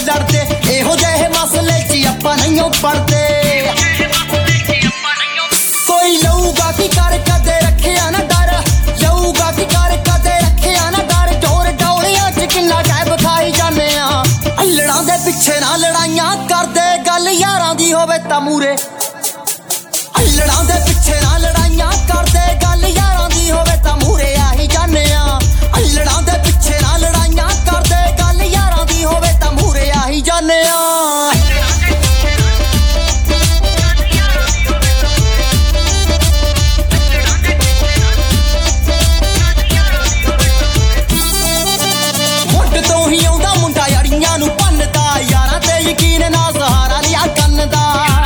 लड़ते एहो जेहे मसले च आपां नहीं पड़ते कोई लऊगा की कर कदे रखिया ना डर लऊगा की कर कदे रखिया ना डर डोर डौलियां च किन्ना टाइम खाई जाने अल्लड़ां दे पिछे ना लड़ाइयां करदे गल यारां दी होवे तां मूरे अल्लड़ां दे पिछे ना लड़ाइयां करदे गल यारां दी होवे तां मूरे आही जाने अल्लड़ां दे पिछे ना लड़ाइयां करदे गल यारां दी होवे तां मूरे आही जाने मुंड तो ही आउंदा मुंडा यारियां नूं भन्नदा यारां ते यकीन ना सहारा लिया कन्न दा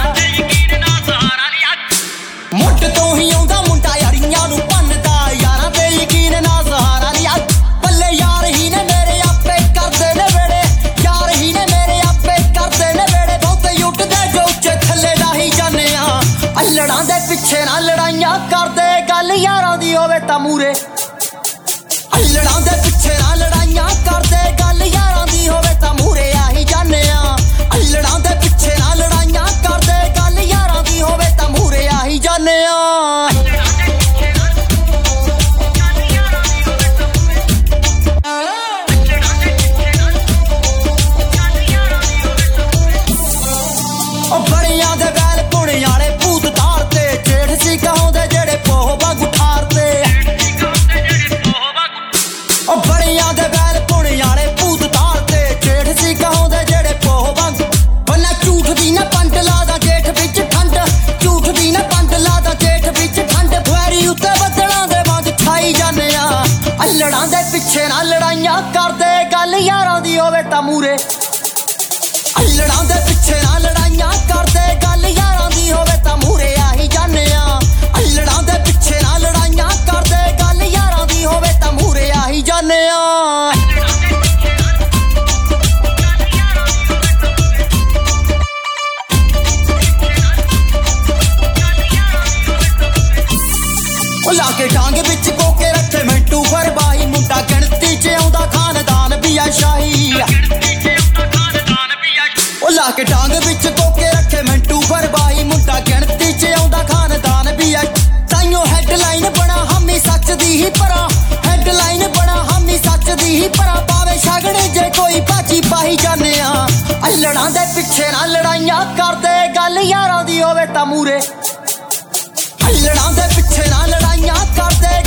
मुंड तो ही आउंदा मुंडा यारियां नूं भन्नदा यारां ते यकीन ना सहारा लिया पल्ले यार ही ने मेरे आपे करदे ने वेड़े यार ही ने मेरे आपे करदे ने वेड़े बहुते उठदे जो उच्चे थल्ले लाही जाने अल्लड़ां दे पिछे ना लड़ाइयां करदे गल यारां दी होवे तां मूरे अल्लड़ां दे पिछे ना लड़ाइयां करदे गल यारां दी होवे तां मूरे आही जाने अल्लड़ां दे पिछे ना लड़ाइयां करदे गल यारां दी होवे तां मूरे आही जाने बड़ियां दे बैल पुणे आले भूत तारते जेठ सी कहोंदे जेड़े पोह वांगू ठारते बड़ियां दे बैल पुणे आले भूत तारते जेठ सी कहोंदे जेड़े पोह वांगू बन्ना झूठ दी ना पंड लादा जेठ विच ठंड झूठ दी ना पंड लादा जेठ विच ठंड फैरी उत्ते बदलां दे वांग छाई जाने अल्लड़ां दे पिछे ना लड़ाइयां करदे गल यारां दी होवे तां मूरे अल्लड़ां दे पिछे ना लड़ाइयां करदे गल यारां दी होवे तां मूरे आही जाने अल्लड़ां दे पिछे ना लड़ाइयां करदे गल यारां दी होवे तां मूरे आही जाने लाके टांग विच कोके रखे मिंटू फरबाही मुंडा गिणती च आउंदा खानदान भी आ शाही लाके टांग विच कोके रखे मिंटू फरबाही मुंडा गिणती च आउंदा खानदान भी आ ताइयों हैडलाइन बना हमी सच दी ही परा हैडलाइन बना हमी सच दी ही परा पावे छगड़े जे कोई भाजी पाही जाने अल्लड़ां दे पिछे ना लड़ाइयां करदे गल यारां दी होवे तां मूरे अल्लड़ां दे पिछे ना लड़ाइयां करदे